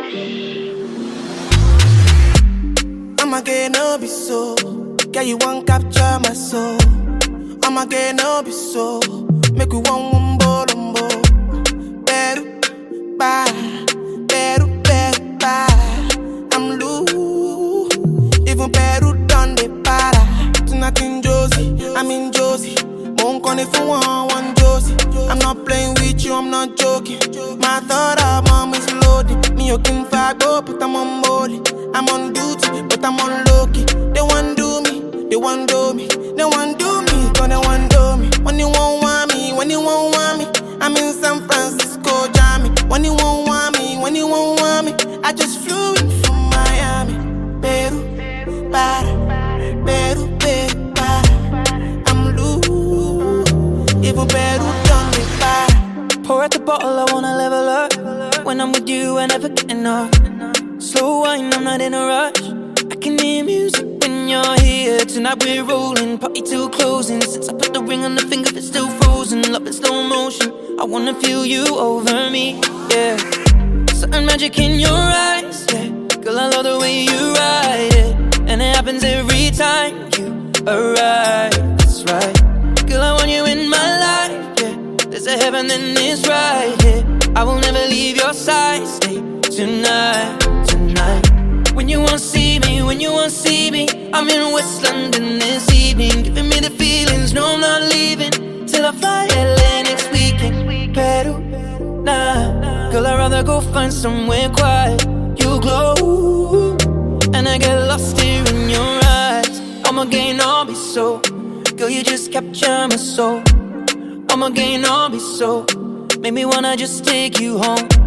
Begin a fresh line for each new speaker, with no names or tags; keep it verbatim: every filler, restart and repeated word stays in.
I'ma get no be so. Girl, you won't capture my soul. I'ma get no be so. Make you one wumbo lumbo. Beru, bye. Beru, beru, bye. I'm loose. Even Peru done the para. Tonight in Josie, I'm in Josie. Won't call if you want one Josie. I'm not playing with you, I'm not joking. My thought of mom is loaded. Me, you can fuck up, but I'm on molly. I'm on duty, but I'm on low-key. They want do me, they want do me. They want do me, cause they want do me. When you won't want me, when you won't want me, I'm in San Francisco, Jammy. When you won't want me, when you won't want me, I just flew in from Miami. Peru, para, Peru, Peru, para. I'm loose, even Peru done me para.
Pour out the bottle, I wanna level up. When I'm with you, I never get enough. Slow wine, I'm not in a rush. I can hear music when you're here. Tonight we're rolling, party till closing. Since I put the ring on the finger, it's still frozen. Love in slow motion, I wanna feel you over me, yeah. Certain magic in your eyes, yeah. Girl, I love the way you ride it. And it happens every time you arrive, that's right. Girl, I want you in my life, yeah. There's a heaven and it's right here, yeah. I will never leave your side, stay tonight. When you won't see me, when you won't see me, I'm in West London this evening, giving me the feelings, no I'm not leaving till I fly L A next weekend. Peru, nah, girl I'd rather go find somewhere quiet. You glow, and I get lost here in your eyes. I'ma gain all be so, girl you just capture my soul. I'ma gain all be so, make me wanna just take you home.